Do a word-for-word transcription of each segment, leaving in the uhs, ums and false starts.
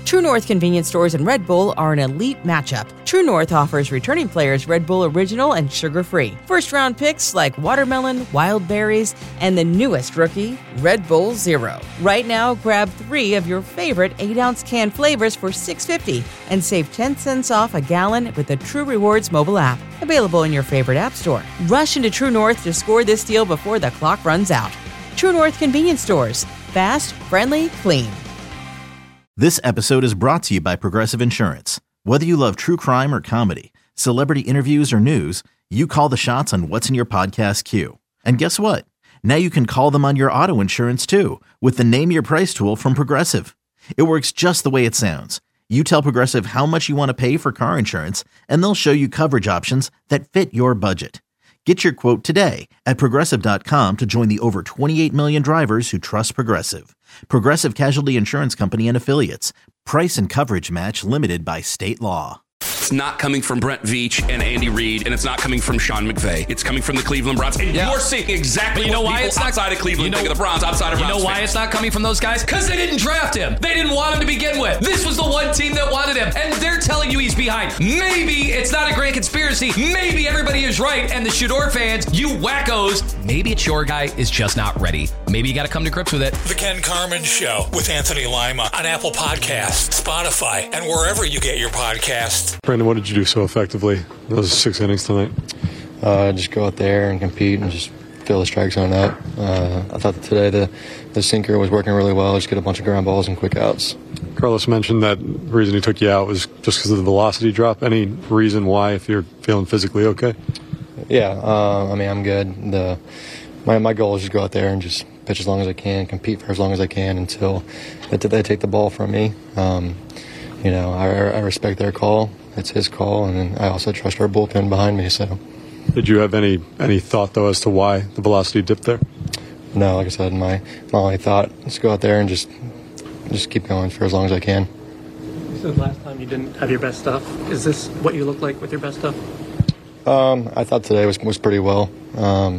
True North Convenience Stores and Red Bull are an elite matchup. True North offers returning players Red Bull Original and sugar-free. First-round picks like watermelon, wild berries, and the newest rookie, Red Bull Zero. Right now, grab three of your favorite eight ounce can flavors for six dollars and fifty cents and save ten cents off a gallon with the True Rewards mobile app. Available in your favorite app store. Rush into True North to score this deal before the clock runs out. True North Convenience Stores. Fast, friendly, clean. This episode is brought to you by Progressive Insurance. Whether you love true crime or comedy, celebrity interviews or news, you call the shots on what's in your podcast queue. And guess what? Now you can call them on your auto insurance too with the Name Your Price tool from Progressive. It works just the way it sounds. You tell Progressive how much you want to pay for car insurance, and they'll show you coverage options that fit your budget. Get your quote today at Progressive dot com to join the over twenty-eight million drivers who trust Progressive. Progressive Casualty Insurance Company and Affiliates. Price and coverage match limited by state law. It's not coming from Brent Veach and Andy Reid, and it's not coming from Sean McVay. It's coming from the Cleveland Browns. And yeah. You're seeing exactly you know what why people it's not, outside of Cleveland you know, think of the Browns, outside of You Browns know why fans. it's not coming from those guys? Because they didn't draft him. They didn't want him to begin with. This was the one team that wanted him, and they're telling you he's behind. Maybe it's not a great conspiracy. Maybe everybody is right, and the Shador fans, you wackos, maybe it's your guy is just not ready. Maybe you got to come to grips with it. The Ken Carman Show with Anthony Lima on Apple Podcasts, Spotify, and wherever you get your podcasts. Brandon, what did you do so effectively those six innings tonight? Uh, just go out there and compete and just fill the strike zone up. Uh, I thought that today the, the sinker was working really well. Just get a bunch of ground balls and quick outs. Carlos mentioned that the reason he took you out was just because of the velocity drop. Any reason why, if you're feeling physically okay? Yeah, uh, I mean, I'm good. The my, my goal is just go out there and just pitch as long as I can, compete for as long as I can until they, they take the ball from me. Um, you know, I, I respect their call. It's his call, and then I also trust our bullpen behind me. So, did you have any any thought though as to why the velocity dipped there? No, like I said, my my only thought is go out there and just just keep going for as long as I can. You said last time you didn't have your best stuff. Is this what you look like with your best stuff? Um, I thought today was was pretty well, um,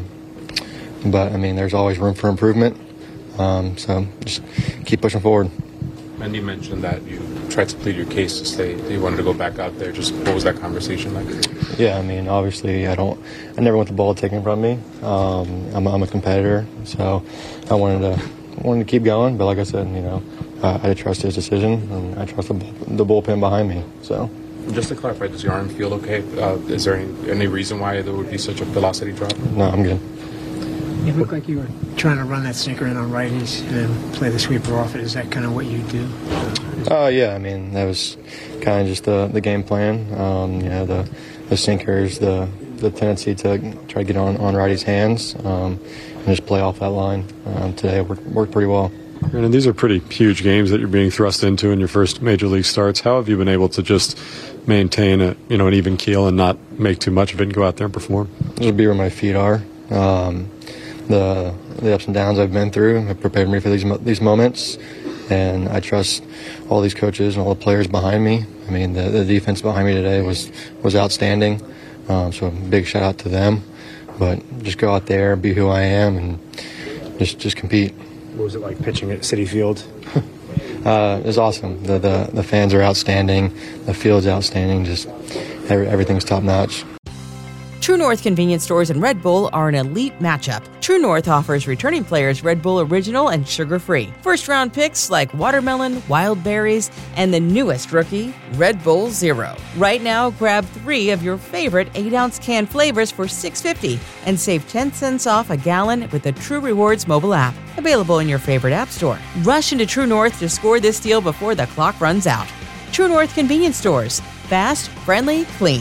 but I mean, there's always room for improvement. Um, so just keep pushing forward. Mendy mentioned that you tried to plead your case to stay. You wanted to go back out there. Just what was that conversation like? Yeah, I mean, obviously, I don't. I never want the ball taken from me. Um, I'm, I'm a competitor, so I wanted to wanted to keep going. But like I said, you know, uh, I trust his decision, and I trust the, the bullpen behind me. So, just to clarify, does your arm feel okay? Uh, is there any, any reason why there would be such a velocity drop? No, I'm good. It looked like you were trying to run that sinker in on righties and play the sweeper off it. Is that kind of what you do? Oh, uh, yeah. I mean, that was kind of just the, the game plan. Um, you know, the the sinkers, the the tendency to try to get on, on righties' hands um, and just play off that line. Um, today it worked, worked pretty well. And these are pretty huge games that you're being thrust into in your first major league starts. How have you been able to just maintain a you know an even keel and not make too much of it and go out there and perform? Just be where my feet are. Um, The the ups and downs I've been through have prepared me for these these moments, and I trust all these coaches and all the players behind me. I mean, the, the defense behind me today was was outstanding, um, so big shout out to them. But just go out there, be who I am, and just just compete. What was it like pitching at Citi Field? uh, it was awesome. The, the the fans are outstanding. The field's outstanding. Just every, everything's top notch. True North Convenience Stores and Red Bull are an elite matchup. True North offers returning players Red Bull Original and sugar-free. First-round picks like watermelon, wild berries, and the newest rookie, Red Bull Zero. Right now, grab three of your favorite eight ounce can flavors for six dollars and fifty cents and save ten cents off a gallon with the True Rewards mobile app. Available in your favorite app store. Rush into True North to score this deal before the clock runs out. True North Convenience Stores. Fast, friendly, clean.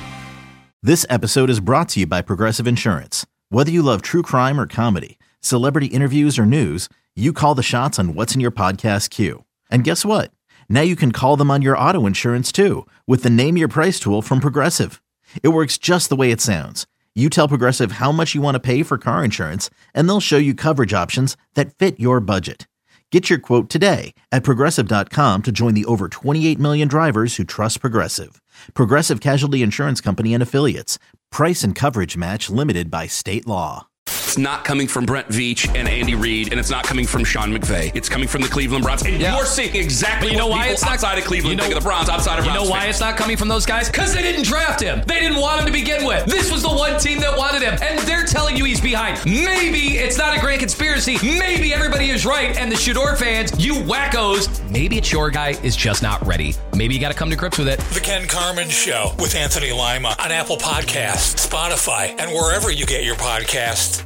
This episode is brought to you by Progressive Insurance. Whether you love true crime or comedy, celebrity interviews or news, you call the shots on what's in your podcast queue. And guess what? Now you can call them on your auto insurance too with the Name Your Price tool from Progressive. It works just the way it sounds. You tell Progressive how much you want to pay for car insurance, and they'll show you coverage options that fit your budget. Get your quote today at Progressive dot com to join the over twenty-eight million drivers who trust Progressive. Progressive Casualty Insurance Company and Affiliates. Price and coverage match limited by state law. it's not coming from Brent Veach and Andy Reid, and it's not coming from Sean McVay. It's coming from the Cleveland Browns. And yeah. you're seeing exactly you know what why people it's not, outside of Cleveland you know, think of the Browns, outside of You Browns know why fans. it's not coming from those guys? Because they didn't draft him. They didn't want him to begin with. This was the one team that wanted him, and they're telling you he's behind. Maybe it's not a grand conspiracy. Maybe everybody is right, and the Shador fans, you wackos, maybe it's your guy is just not ready. Maybe you got to come to grips with it. The Ken Carman Show with Anthony Lima on Apple Podcasts, Spotify, and wherever you get your podcasts.